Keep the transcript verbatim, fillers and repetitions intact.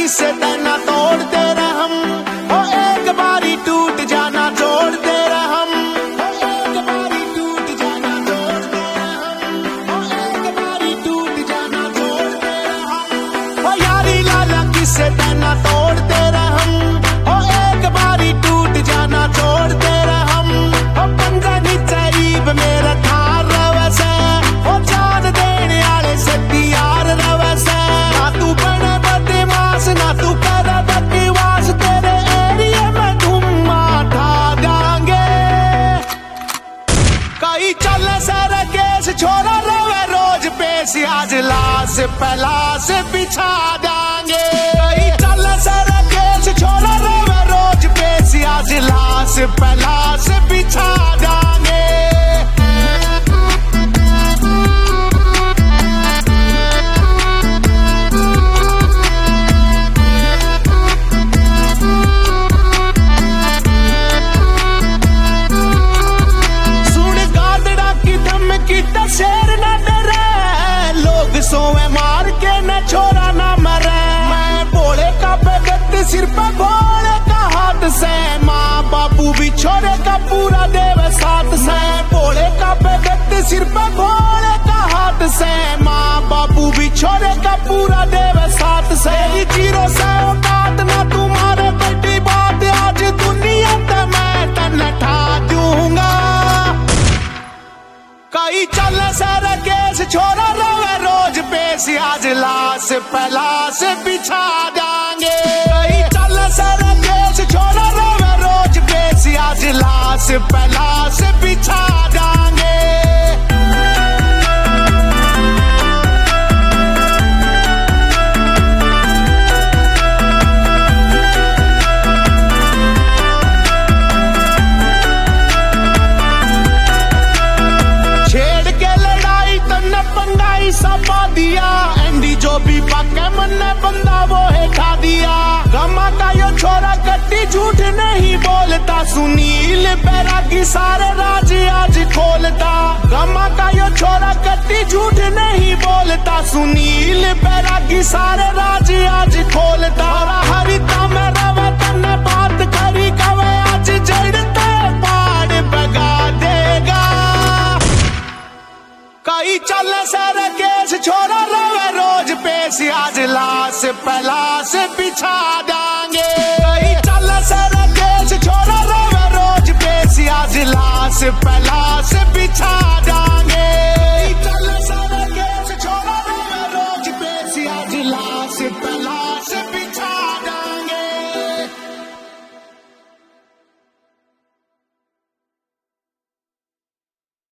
किससे तना तोड़ते रहम, ओ एक बारी टूट जाना जोड़ते रहम, ओ एक बारी टूट जाना जोड़ते रहम, ओ एक बारी टूट जाना जोड़ते रहम। ओ यारी लाला किससे तना तोड़ते रहम, ओ एक बारी टूट जाना जोड़ते रहम। ओ पंजनी चरीब मेरा थार रवसे, ओ जान देने आले से यार रवसे। ना तू बने बदमाश ना तू कर बकवास, तेरे एरिया में धुम्मा ठा देंगे। कई चले सर केस छोरा रवे रोज पेश, आज लाश पलाश बिछा देंगे। कई चले सर केस छोरा रवे रोज पेश, आज लाश पलाश बिछा देंगे। शेर न डरे लोग सोए मार के न छोरा न मरे। मैं बोले का बेगत सिर पे घोड़े का हाथ से, माँ बापू भी छोरे का पूरा देव साथ से। बोले का बेगत सिर पे घोड़े का हाथ से, माँ बापू भी छोरे का पूरा देव साथ से। जीरो से औकात ना तुम्हारे बेटी बात, आज दुनिया ते मैं तन ठा दूंगा। कई चले सर केस छोरा रवे रोज पेश, आज लाश पलाश बिछा देंगे। कई चले सर केस छोरा रवे रोज पेश, आज लाश पलाश बिछा देंगे। सपा दिया एंडी जो भी पाके मन ने बंदा वो है खा दिया। गमा का यो छोरा कट्टी झूठ नहीं बोलता, सुनील बैरागी सारे राज आज खोलता। गमा का यो छोरा कट्टी झूठ नहीं बोलता, सुनील बैरागी सारे राज आज खोलता। हरिता में रवे तन्ने बात करी कवे, आज जड़ते पाड़ बगा देगा। कई चले सर केस छोरा रवे रोज पेश, आज लाश पलाश बिछा देंगे। कई चले सर केस छोरा रवे रोज पेश, आज लाश पलाश बिछा